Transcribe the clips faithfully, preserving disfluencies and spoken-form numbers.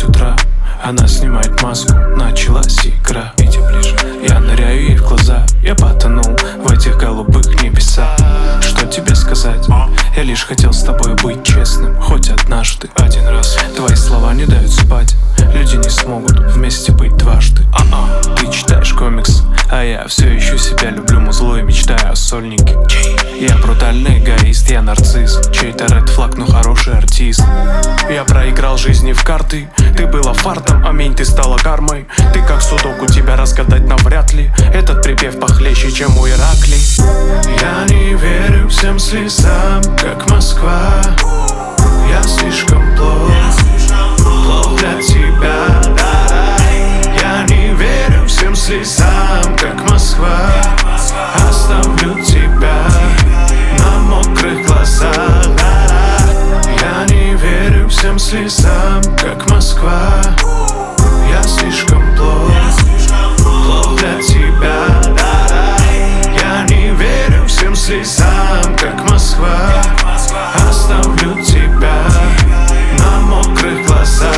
утра, она снимает маску, началась игра. Иди ближе, я ныряю ей в глаза. Я потонул в этих голубых небесах. Что тебе сказать? Я лишь хотел с тобой быть честным. Хоть однажды, один раз. Твои слова не дают спать. Люди не смогут вместе быть дважды. А-а. Ты читаешь комикс, а я все еще себя люблю музло и мечтаю о сольнике. Я брутальный эгоист, я нарцисс. Чей-то ред флаг, но хороший артист. Я проиграл жизни в карты. Ты была фартом, аминь, ты стала кармой. Ты как судоку, тебя разгадать навряд ли. Этот припев похлеще, чем у Иракли. Я не верю всем слезам, как Москва. Я слишком плох, плох для тебя, да-да. Я не верю всем слезам, как Москва. Оставлю тебя на мокрых глазах, да-да. Я не верю всем слезам, как Москва. Я слишком плох, плох для тебя, да-да. Я не верю всем слезам, как Москва. Оставлю тебя на мокрых глазах,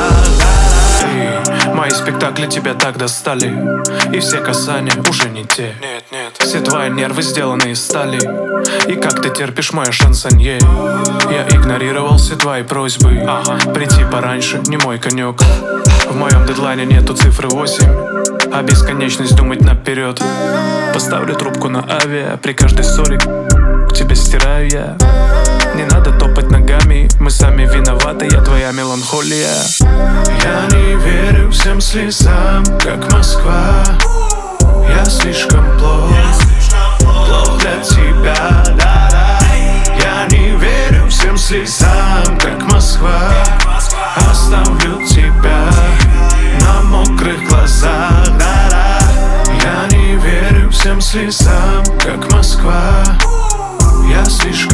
да-да. Мои спектакли тебя так достали, и все касания уже не те. Нет, нет. Все твои нервы сделаны из стали. И как ты терпишь мое шансонье? Я игнорировал все твои просьбы. Ага. Прийти пораньше не мой конек. В моем дедлайне нету цифры восемь, а бесконечность думать наперед. Поставлю трубку на авиа при каждой ссоре. К тебе стираю я. Не надо топать ногами, мы сами виноваты, я твоя меланхолия. Я не верю всем слезам, как Москва. Я слишком плох, плох для тебя, да-да. Я не верю всем слезам, как Москва. Оставлю тебя на мокрых глазах, да-да. Я не верю всем слезам, как Москва. Я слишком